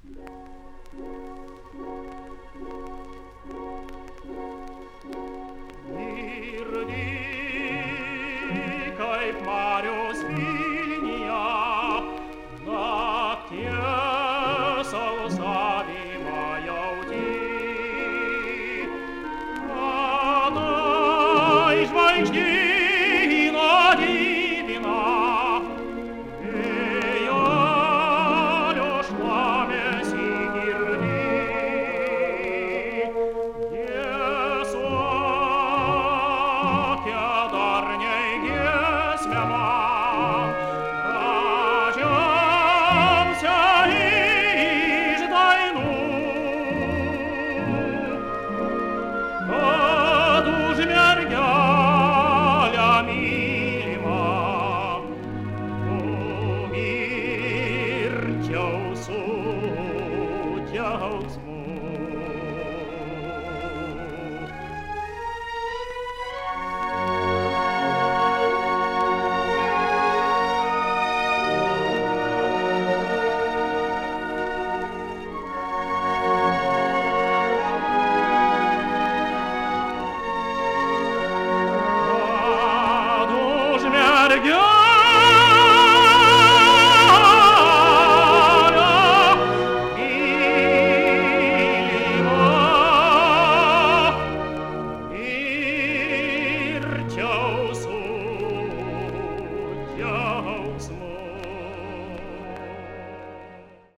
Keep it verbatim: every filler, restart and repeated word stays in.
Kaip Marius Vilnia, nakties alsavimą jauti. Vadai žvaigždyno divina, vėjelio šlamesį girdi. Jėzuokia darniai giesmę man, gražiausia iš dainų. Kad už mergelę mylimą numirčiau su džiaugsmu. Mergelė